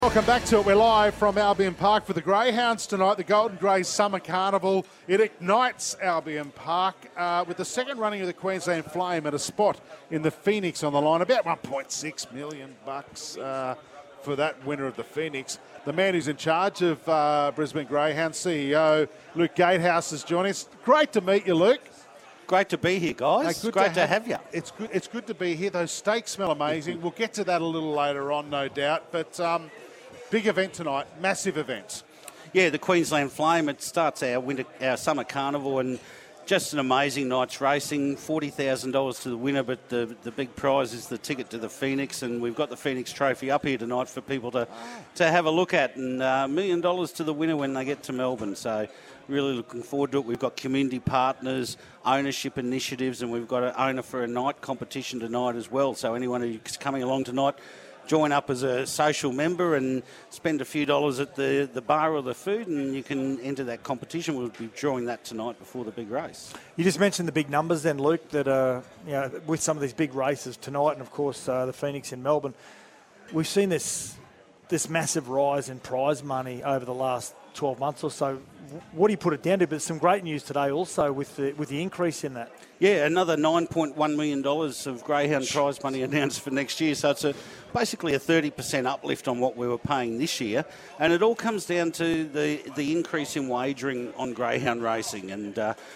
Welcome back to it. We're live from Albion Park for the Greyhounds tonight. The Golden Greys Summer Carnival. It ignites Albion Park with the second running of the Queensland Flame at a spot in the Phoenix on the line. About $1.6 million for that winner of the Phoenix. The man who's in charge of Brisbane Greyhounds, CEO Luke Gatehouse, is joining us. Great to meet you, Luke. Great to be here, guys. Great to have you. It's good to be here. Those steaks smell amazing. We'll get to that a little later on, no doubt. But big event tonight, massive event. Yeah, the Queensland Flame. It starts our summer carnival, and just an amazing night's racing. $40,000 to the winner, but the big prize is the ticket to the Phoenix, and we've got the Phoenix Trophy up here tonight for people to have a look at, and $1 million to the winner when they get to Melbourne. So really looking forward to it. We've got community partners, ownership initiatives, and we've got an owner for a night competition tonight as well. So anyone who's coming along tonight, join up as a social member and spend a few dollars at the bar or the food, and you can enter that competition. We'll be drawing that tonight before the big race. You just mentioned the big numbers then, Luke, that are with some of these big races tonight, and of course the Phoenix in Melbourne. We've seen this massive rise in prize money over the last 12 months or so. What do you put it down to? But some great news today also with the increase in that. Yeah, another $9.1 million of Greyhound prize money announced for next year. So it's basically a 30% uplift on what we were paying this year. And it all comes down to the increase in wagering on Greyhound racing. And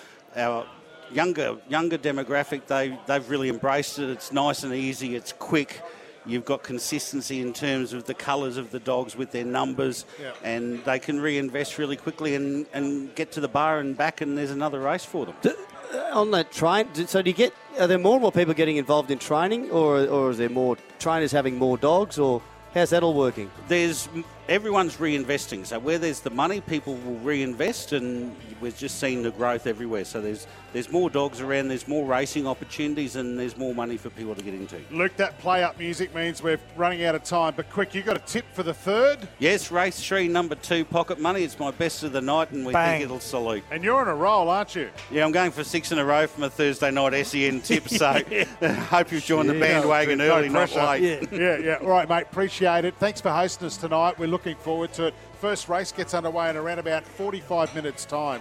our younger demographic, they've really embraced it. It's nice and easy. It's quick. You've got consistency in terms of the colours of the dogs with their numbers, and they can reinvest really quickly and get to the bar and back, and there's another race for them. On that train, so are there more and more people getting involved in training, or is there more trainers having more dogs, or how's that all working? Everyone's reinvesting. So where there's the money, people will reinvest, and we're just seeing the growth everywhere. So there's more dogs around, there's more racing opportunities, and there's more money for people to get into. Luke, that play-up music means we're running out of time. But quick, you got a tip for the third? Yes, race 3, number 2, Pocket Money. It's my best of the night, and we think it'll salute. And you're on a roll, aren't you? Yeah, I'm going for 6 in a row from a Thursday night SEN tip. So hope you've joined the bandwagon early, not late. Yeah. All right, mate. Appreciate it. Thanks for hosting us tonight. We're looking forward to it. First race gets underway in around about 45 minutes' time.